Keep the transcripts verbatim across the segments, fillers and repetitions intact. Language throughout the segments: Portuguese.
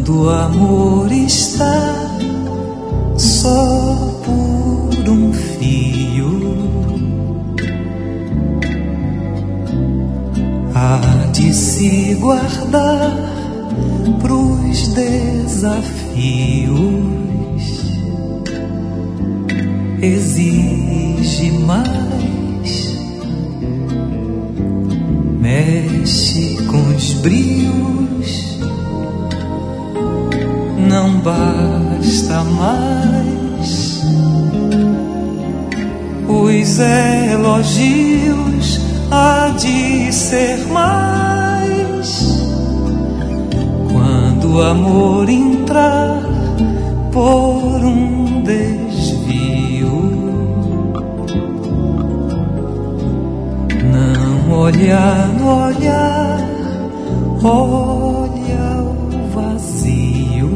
Quando o amor está só por um fio, há de se guardar pros desafios. Exige mais, mexe com os brios, não basta mais os elogios, há de ser mais quando o amor entrar por um desvio. Não olhar no olhar, olha o vazio,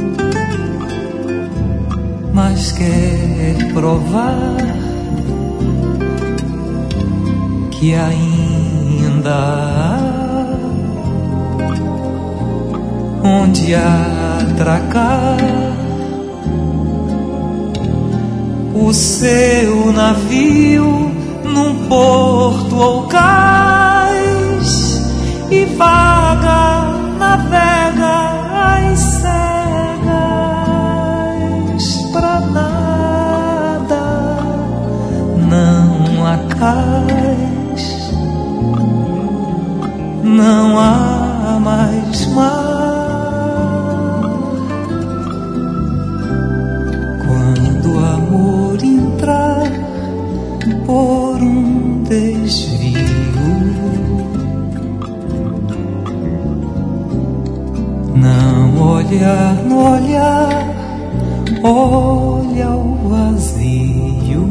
mas quer provar que ainda há onde atracar o seu navio num porto ou cais e vaga, navega às cegas pra nada, não há cais, não há mais mar. Quando o amor entrar por um desvio, não olhar no olhar, olha o vazio,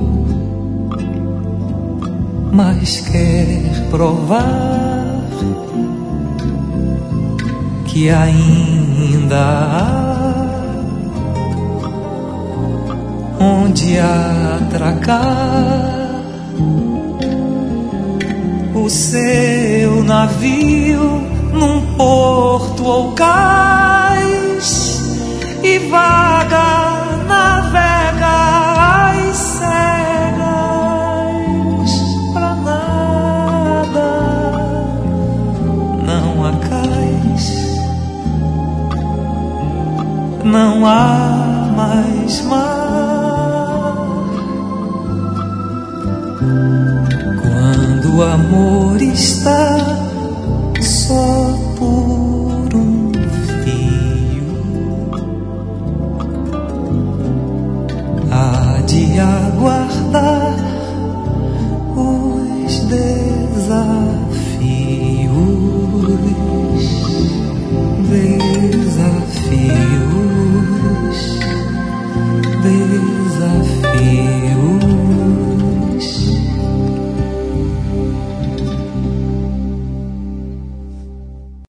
mas quer provar que ainda há onde atracar o seu navio num porto ou cais e vaga, navega às cegas pra nada, não há cais, não há mais mar. Quando o amor está só